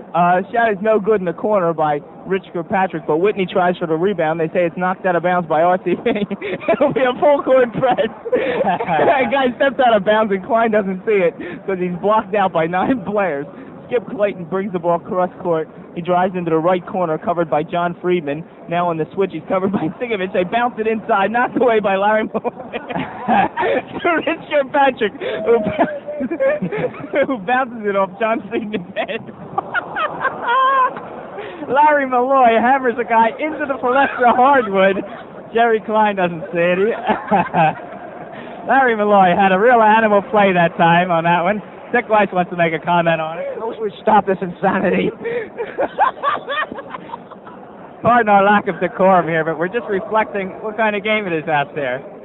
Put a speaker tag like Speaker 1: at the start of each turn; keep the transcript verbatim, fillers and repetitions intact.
Speaker 1: Uh, shot is no good in the corner by Rich Kirkpatrick, but Whitney tries for the rebound. They say it's knocked out of bounds by R C B. It'll be a full court press. That guy steps out of bounds and Klein doesn't see it because he's blocked out by nine players. Skip Clayton brings the ball cross court. He drives into the right corner, covered by John Friedman. Now on the switch, he's covered by Sigovich. They bounce it inside, knocked away by Larry Malloy. To Rich Kirkpatrick, who, who bounces it off John Friedman's head. Larry Malloy hammers a guy into the Palestra hardwood. Jerry Klein doesn't see it. Larry Malloy had a real animal play that time on that one. Dick Weiss wants to make a comment on it.
Speaker 2: Those would stop this insanity.
Speaker 1: Pardon our lack of decorum here, but we're just reflecting what kind of game it is out there.